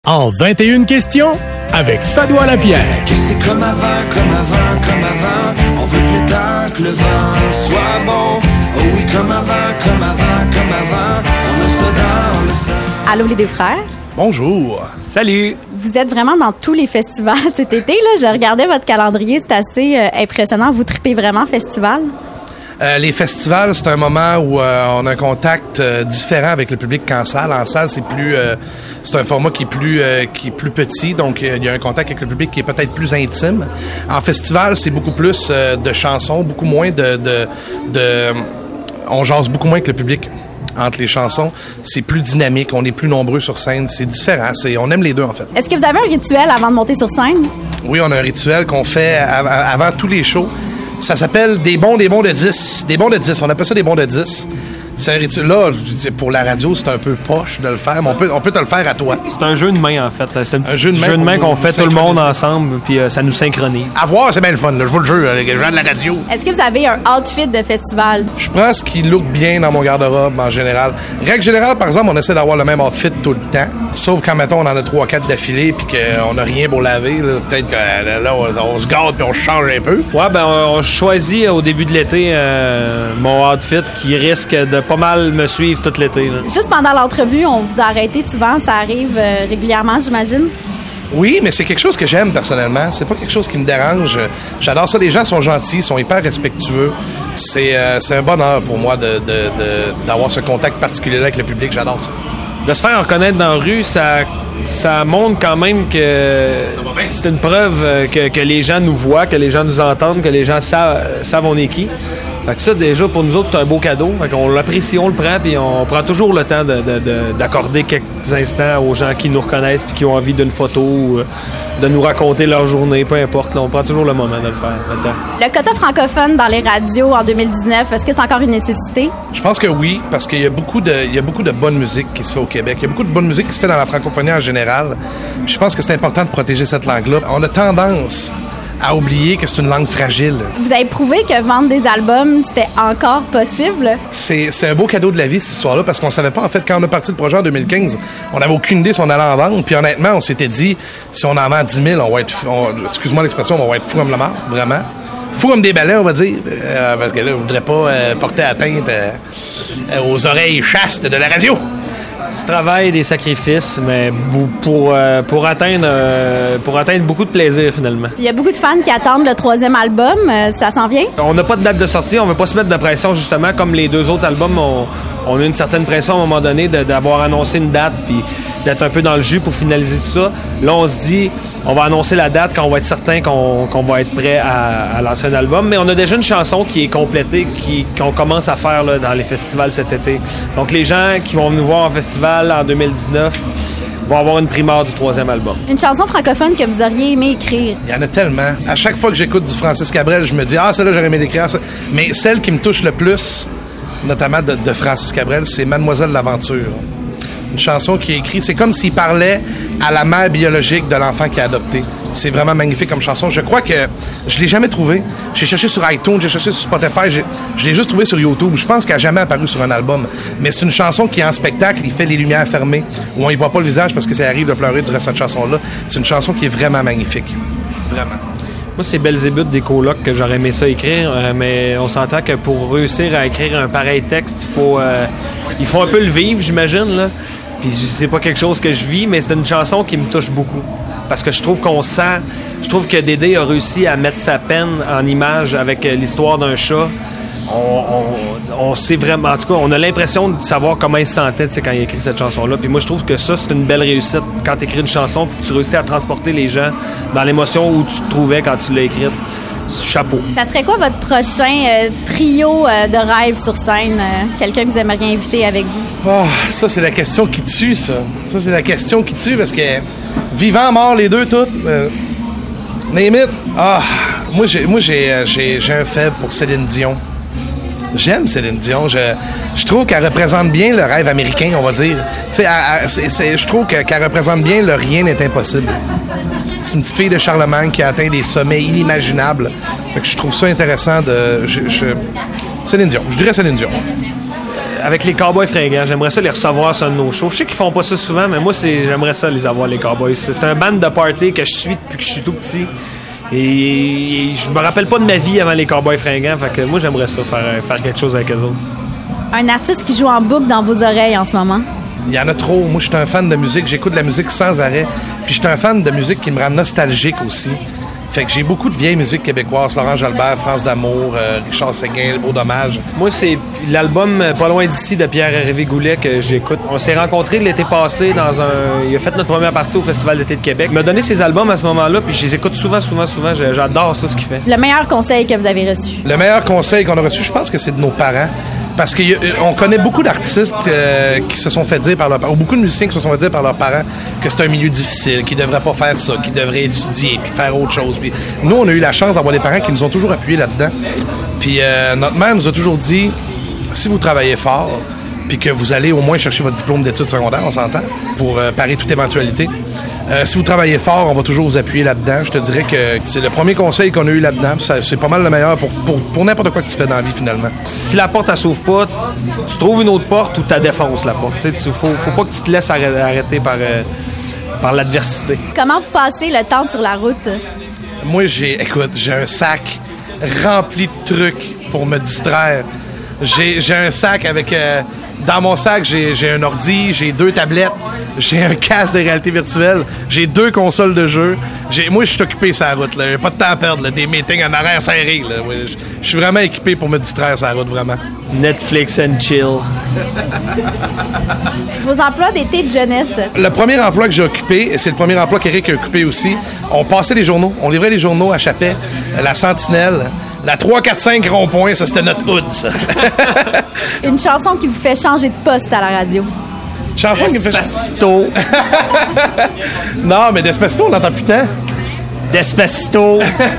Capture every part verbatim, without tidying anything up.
En vingt et une questions, avec Fado Lapierre. Que c'est comme avant, comme avant, comme avant. On veut que le temps, que le vent soit bon. Oh oui, comme avant, comme avant, comme avant. On a ça dans, on a ça. Allô les deux frères. Bonjour. Salut. Vous êtes vraiment dans tous les festivals cet été. Là. Je regardais votre calendrier, c'est assez euh, impressionnant. Vous tripez vraiment festival? Euh, les festivals, c'est un moment où euh, on a un contact euh, différent avec le public qu'en salle. En salle, c'est plus, euh, c'est un format qui est plus, euh, qui est plus petit, donc euh, il y a un contact avec le public qui est peut-être plus intime. En festival, c'est beaucoup plus euh, de chansons, beaucoup moins de, de, de, on jase beaucoup moins avec le public entre les chansons. C'est plus dynamique, on est plus nombreux sur scène, c'est différent. C'est, on aime les deux en fait. Est-ce que vous avez un rituel avant de monter sur scène? Oui, on a un rituel qu'on fait av- avant tous les shows. Ça s'appelle des bons, des bons de dix. Des bons de dix. On appelle ça des bons de dix. C'est un rituel. Là, pour la radio, c'est un peu poche de le faire, mais on peut, on peut te le faire à toi. C'est un jeu de main, en fait. C'est un petit Un jeu de main jeu de main pour qu'on nous fait tout le monde synchroniser. ensemble, puis euh, ça nous synchronise. À voir, c'est bien le fun. Là. Je vous le jure, les gens de la radio. Est-ce que vous avez un outfit de festival? Je prends ce qui look bien dans mon garde-robe en général. Règle générale, par exemple, on essaie d'avoir le même outfit tout le temps. Sauf quand, mettons, on en a trois quatre d'affilée puis qu'on n'a rien pour laver. Là. Peut-être que là, on, on se gâte puis on change un peu. Ouais, ben on, on choisit au début de l'été euh, mon outfit qui risque de pas mal me suivre tout l'été. Là. Juste pendant l'entrevue, on vous a arrêté souvent. Ça arrive euh, régulièrement, j'imagine? Oui, mais c'est quelque chose que j'aime personnellement. C'est pas quelque chose qui me dérange. J'adore ça. Les gens sont gentils, sont hyper respectueux. C'est, euh, c'est un bonheur pour moi de, de, de, d'avoir ce contact particulier-là avec le public. J'adore ça. De se faire reconnaître dans la rue, ça, ça montre quand même que c'est une preuve que, que les gens nous voient, que les gens nous entendent, que les gens savent, savent on est qui. Fait que ça, déjà, pour nous autres, c'est un beau cadeau. Fait qu'on l'apprécie, on le prend, puis on prend toujours le temps de, de, de, d'accorder quelques instants aux gens qui nous reconnaissent puis qui ont envie d'une photo ou de nous raconter leur journée, peu importe. Là, on prend toujours le moment de le faire. Là-dedans. Le quota francophone dans les radios en deux mille dix-neuf, est-ce que c'est encore une nécessité? Je pense que oui, parce qu'il y a beaucoup de, il y a beaucoup de bonne musique qui se fait au Québec. Il y a beaucoup de bonne musique qui se fait dans la francophonie en général. Puis je pense que c'est important de protéger cette langue-là. On a tendance à oublier que c'est une langue fragile. Vous avez prouvé que vendre des albums, c'était encore possible? C'est, c'est un beau cadeau de la vie, cette histoire-là, parce qu'on savait pas, en fait, quand on a parti le projet en deux mille quinze, on n'avait aucune idée si on allait en vendre. Puis honnêtement, on s'était dit, si on en vend dix mille, on va être, on, excuse-moi l'expression, on va être fou comme le mort, vraiment. Fou comme des balais, on va dire, euh, parce que là, je voudrais pas euh, porter atteinte euh, aux oreilles chastes de la radio. Du travail, des sacrifices, mais pour, euh, pour, atteindre, euh, pour atteindre beaucoup de plaisir, finalement. Il y a beaucoup de fans qui attendent le troisième album. Euh, ça s'en vient? On n'a pas de date de sortie, on ne veut pas se mettre de pression, justement, comme les deux autres albums, on, on a une certaine pression à un moment donné de, d'avoir annoncé une date puis d'être un peu dans le jus pour finaliser tout ça. Là, on se dit, on va annoncer la date quand on va être certain qu'on, qu'on va être prêt à, à lancer un album, mais on a déjà une chanson qui est complétée, qui, qu'on commence à faire là, dans les festivals cet été. Donc, les gens qui vont nous voir en festival en deux mille dix-neuf vont avoir une primeur du troisième album. Une chanson francophone que vous auriez aimé écrire? Il y en a tellement. À chaque fois que j'écoute du Francis Cabrel, je me dis, ah, celle-là, j'aurais aimé l'écrire. Ça. Mais celle qui me touche le plus, notamment de, de Francis Cabrel, c'est Mademoiselle l'Aventure. Une chanson qui est écrite, c'est comme s'il parlait à la mère biologique de l'enfant qu'il a adopté. C'est vraiment magnifique comme chanson. Je crois que je l'ai jamais trouvé. J'ai cherché sur iTunes, j'ai cherché sur Spotify, j'ai, je l'ai juste trouvé sur YouTube. Je pense qu'elle n'a jamais apparu sur un album. Mais c'est une chanson qui, en spectacle, il fait les lumières fermées, où on y voit pas le visage parce que ça arrive de pleurer durant cette chanson-là. C'est une chanson qui est vraiment magnifique. Vraiment. Moi, c'est Belzébuth des colocs que j'aurais aimé ça écrire, euh, mais on s'entend que pour réussir à écrire un pareil texte, il faut, euh, il faut un peu le vivre, j'imagine, là. Puis c'est pas quelque chose que je vis, mais c'est une chanson qui me touche beaucoup. Parce que je trouve qu'on sent... Je trouve que Dédé a réussi à mettre sa peine en image avec l'histoire d'un chat. On, on, on sait vraiment... En tout cas, on a l'impression de savoir comment il se sentait quand il a écrit cette chanson-là. Puis moi, je trouve que ça, c'est une belle réussite quand tu écris une chanson puis que tu réussis à transporter les gens dans l'émotion où tu te trouvais quand tu l'as écrite. Chapeau. Ça serait quoi votre prochain euh, trio euh, de rêve sur scène? Euh, quelqu'un que vous aimeriez inviter avec vous? Oh, ça, c'est la question qui tue, ça. Ça, c'est la question qui tue parce que vivant, mort, les deux, toutes. Euh, name it. Ah, moi, j'ai, moi j'ai, j'ai, j'ai un faible pour Céline Dion. J'aime Céline Dion. Je, je trouve qu'elle représente bien le rêve américain, on va dire. Tu sais, c'est, c'est, je trouve que, qu'elle représente bien le rien n'est impossible. C'est une petite fille de Charlemagne qui a atteint des sommets inimaginables. Fait que je trouve ça intéressant de... Je, je, Céline Dion. Je dirais Céline Dion. avec les Cowboys fringants. J'aimerais ça les recevoir sur un de nos shows. Je sais qu'ils font pas ça souvent, mais moi, c'est, j'aimerais ça les avoir, les Cowboys. C'est, c'est un band de party que je suis depuis que je suis tout petit. Et, et je me rappelle pas de ma vie avant les Cowboys fringants. Fait que moi, j'aimerais ça, faire, faire quelque chose avec eux autres. Un artiste qui joue en boucle dans vos oreilles en ce moment? Il y en a trop. Moi, je suis un fan de musique. J'écoute de la musique sans arrêt. Puis, je suis un fan de musique qui me rend nostalgique aussi. Fait que j'ai beaucoup de vieilles musiques québécoises. Laurent Jalbert, France d'amour, euh, Richard Séguin, Le Beau Dommage. Moi, c'est l'album Pas loin d'ici de Pierre Hervé Goulet que j'écoute. On s'est rencontrés l'été passé dans un... Il a fait notre première partie au Festival d'été de Québec. Il m'a donné ses albums à ce moment-là, puis je les écoute souvent, souvent, souvent. J'adore ça, ce qu'il fait. Le meilleur conseil que vous avez reçu? Le meilleur conseil qu'on a reçu, je pense que c'est de nos parents. Parce qu'on connaît beaucoup d'artistes euh, qui se sont fait dire par leurs parents, ou beaucoup de musiciens qui se sont fait dire par leurs parents que c'est un milieu difficile, qu'ils ne devraient pas faire ça, qu'ils devraient étudier, puis faire autre chose. Puis nous, on a eu la chance d'avoir des parents qui nous ont toujours appuyés là-dedans. Puis euh, notre mère nous a toujours dit, si vous travaillez fort, puis que vous allez au moins chercher votre diplôme d'études secondaires, on s'entend, pour euh, parer toute éventualité. Euh, si vous travaillez fort, on va toujours vous appuyer là-dedans. Je te dirais que c'est le premier conseil qu'on a eu là-dedans. Ça, c'est pas mal le meilleur pour, pour, pour n'importe quoi que tu fais dans la vie, finalement. Si la porte, elle s'ouvre pas, tu trouves une autre porte ou tu défonces la porte. Il faut, faut pas que tu te laisses arrêter par, euh, par l'adversité. Comment vous passez le temps sur la route? Moi, j'ai, écoute, j'ai un sac rempli de trucs pour me distraire. J'ai, j'ai un sac avec... Euh, dans mon sac, j'ai, j'ai un ordi, j'ai deux tablettes, j'ai un casque de réalité virtuelle, j'ai deux consoles de jeu. J'ai, moi, je suis occupé sur la route. Là. J'ai pas de temps à perdre. Là. Des meetings en horaire serré. Là. Je, je suis vraiment équipé pour me distraire sur la route, vraiment. Netflix and chill. Vos emplois d'été de jeunesse? Le premier emploi que j'ai occupé, et c'est le premier emploi qu'Éric a occupé aussi, on passait les journaux. On livrait les journaux à Chapet, La Sentinelle, la trois quatre cinq rond-point, ça, c'était notre hood, ça. Une chanson qui vous fait changer de poste à la radio? Chanson qui me fait... Despacito. Non, mais Despacito, on n'entend plus tant. Despacito.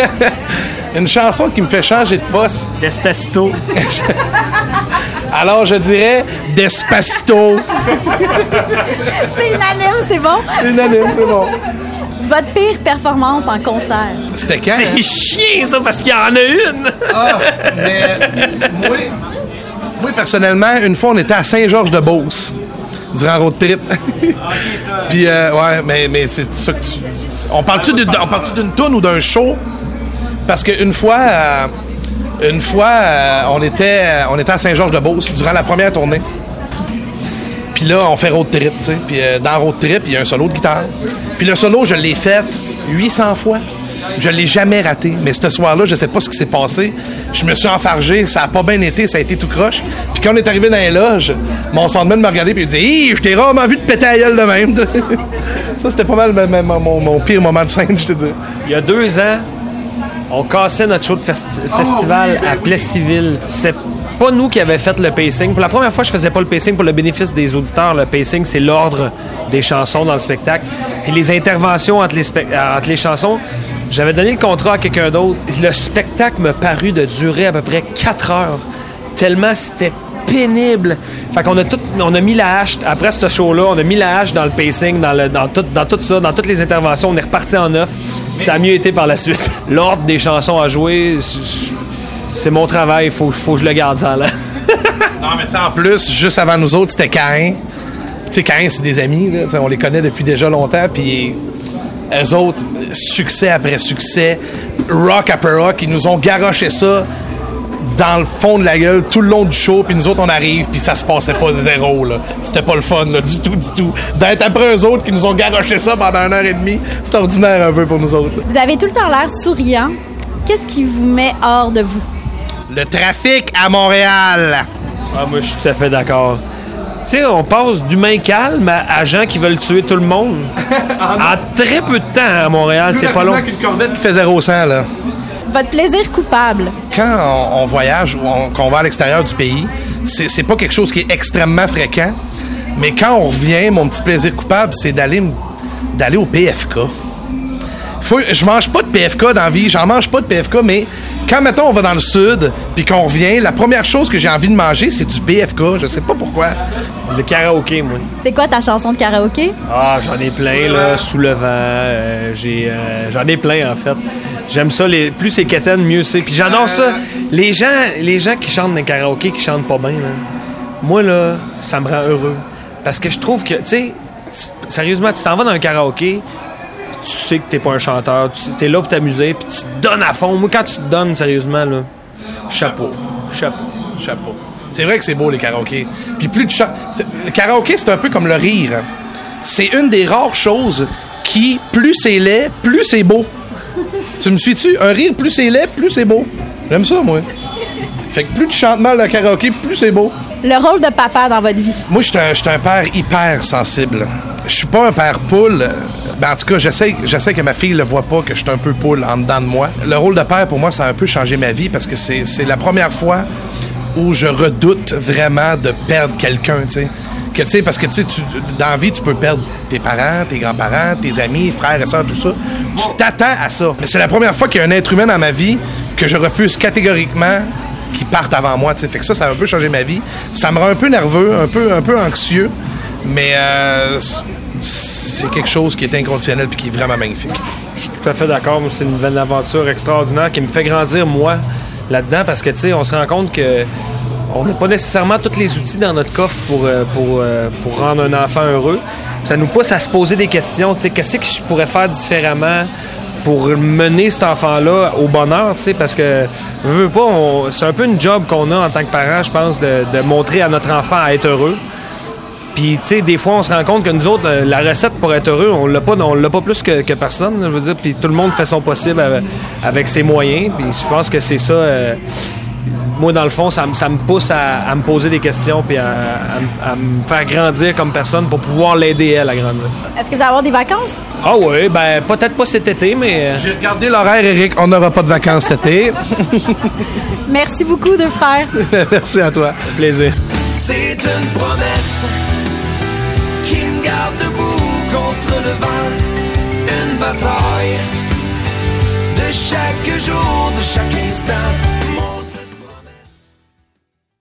Une chanson qui me fait changer de poste. Despacito. Alors, je dirais Despacito. C'est unanime, c'est bon? C'est unanime, c'est bon. Votre pire performance en concert? C'était quand? C'est hein? chiant, ça, parce qu'il y en a une. Ah, mais moi, moi, personnellement, une fois, on était à Saint-Georges-de-Beauce durant un road trip. Puis, euh, ouais, mais, mais c'est ça que tu... On parle-tu d'une, on parle-tu d'une toune ou d'un show? Parce qu'une fois... Euh, Une fois, euh, on était on était à Saint-Georges-de-Beauce durant la première tournée. Puis là, on fait road trip, tu sais. Puis euh, dans road trip, il y a un solo de guitare. Puis le solo, je l'ai fait huit cents fois. Je l'ai jamais raté. Mais ce soir-là, je sais pas ce qui s'est passé. Je me suis enfargé, ça a pas bien été, ça a été tout croche. Puis quand on est arrivé dans les loges, mon soundman me regardait puis il dit « Hi, je t'ai rarement vu de péter la gueule de même. » Ça, c'était pas mal mon, mon, mon pire moment de scène, je te dis. Il y a deux ans, on cassait notre show de festi- festival à Plessisville. C'était pas nous qui avions fait le pacing. Pour la première fois, je faisais pas le pacing pour le bénéfice des auditeurs. Le pacing, c'est l'ordre des chansons dans le spectacle. Puis les interventions entre les, spe- entre les chansons, j'avais donné le contrat à quelqu'un d'autre. Le spectacle m'a paru de durer à peu près quatre heures. Tellement c'était pénible. Fait qu'on a tout, on a mis la hache, après ce show-là, on a mis la hache dans le pacing, dans, le, dans, tout, dans tout ça, dans toutes les interventions. On est reparti en neuf. Ça a mieux été par la suite. L'ordre des chansons à jouer, c'est mon travail. Il faut, faut que je le garde ça là. Non, mais tu sais, en plus, juste avant nous autres, c'était Caïn. Tu sais, Caïn, c'est des amis. Là, on les connaît depuis déjà longtemps. Puis eux autres, succès après succès, rock après rock, ils nous ont garoché ça dans le fond de la gueule tout le long du show, puis nous autres on arrive, puis ça se passait pas zéro, là. C'était pas le fun, là, du tout, du tout. D'être après eux autres qui nous ont garoché ça pendant une heure et demie, c'est ordinaire un peu pour nous autres, là. Vous avez tout le temps l'air souriant. Qu'est-ce qui vous met hors de vous? Le trafic à Montréal. Ah, moi, je suis tout à fait d'accord. Tu sais, on passe d'humains calmes à, à gens qui veulent tuer tout le monde. En très peu de temps à Montréal, Plus c'est pas long. rapidement qu'une Corvette qui fait zéro cent, là. Votre plaisir coupable? Quand on, on voyage ou on, qu'on va à l'extérieur du pays, c'est, c'est pas quelque chose qui est extrêmement fréquent. Mais quand on revient, mon petit plaisir coupable, c'est d'aller, d'aller au P F K. Faut, je mange pas de P F K dans la vie, j'en mange pas de P F K, mais quand, mettons, on va dans le sud, puis qu'on revient, la première chose que j'ai envie de manger, c'est du P F K. Je sais pas pourquoi. Le karaoké, moi. C'est quoi ta chanson de karaoké? Ah, j'en ai plein, là. Sous le vent. Euh, j'ai, euh, j'en ai plein, en fait. J'aime ça. Les, plus c'est quétaine, mieux c'est. Puis j'adore ça. Les gens, les gens qui chantent dans les karaokés, qui chantent pas bien, là. moi, là, ça me rend heureux. Parce que je trouve que, tu sais, sérieusement, tu t'en vas dans un karaoké, tu sais que t'es pas un chanteur, tu t'es là pour t'amuser, puis tu te donnes à fond. Moi, quand tu te donnes, sérieusement, là, chapeau, chapeau. Chapeau. C'est vrai que c'est beau, les karaokés. Puis plus de chant... Le karaoké, c'est un peu comme le rire. C'est une des rares choses qui, plus c'est laid, plus c'est beau. Tu me suis-tu? Un rire, plus c'est laid, plus c'est beau. J'aime ça, moi. Fait que plus tu chantes mal le karaoké, plus c'est beau. Le rôle de papa dans votre vie? Moi, je suis un, un père hyper sensible. Je suis pas un père poule. Ben, en tout cas, j'essaie, j'essaie que ma fille ne voit pas que je suis un peu poule en dedans de moi. Le rôle de père, pour moi, ça a un peu changé ma vie parce que c'est, c'est la première fois où je redoute vraiment de perdre quelqu'un, tu sais. Que, tu sais, parce que, tu sais, tu, dans la vie, tu peux perdre tes parents, tes grands-parents, tes amis, frères et sœurs, tout ça. Tu t'attends à ça. Mais c'est la première fois qu'il y a un être humain dans ma vie que je refuse catégoriquement qui partent avant moi, tu sais. Fait que ça, ça a un peu changé ma vie. Ça me rend un peu nerveux, un peu, un peu anxieux, mais euh, c'est quelque chose qui est inconditionnel puis qui est vraiment magnifique. Je suis tout à fait d'accord. C'est une nouvelle aventure extraordinaire qui me fait grandir, moi, là-dedans, parce que, tu sais, on se rend compte que on n'a pas nécessairement tous les outils dans notre coffre pour, pour, pour rendre un enfant heureux. Ça nous pousse à se poser des questions, tu sais, qu'est-ce que je pourrais faire différemment pour mener cet enfant-là au bonheur, tu sais, parce que, je veux pas, on, c'est un peu une job qu'on a en tant que parent, je pense, de, de montrer à notre enfant à être heureux. Puis, tu sais, des fois, on se rend compte que nous autres, la recette pour être heureux, on l'a pas, on l'a pas plus que, que personne, je veux dire. Puis tout le monde fait son possible avec, avec ses moyens. Puis je pense que c'est ça. Euh, moi, dans le fond, ça, ça me pousse à, à me poser des questions puis à, à, à me faire grandir comme personne pour pouvoir l'aider, elle, à grandir. Est-ce que vous allez avoir des vacances? Ah oui, ben peut-être pas cet été, mais... J'ai regardé l'horaire, Éric. On n'aura pas de vacances cet été. Merci beaucoup, deux frères. Merci à toi. Plaisir. C'est une promesse qui me garde debout contre le vent. Une bataille de chaque jour.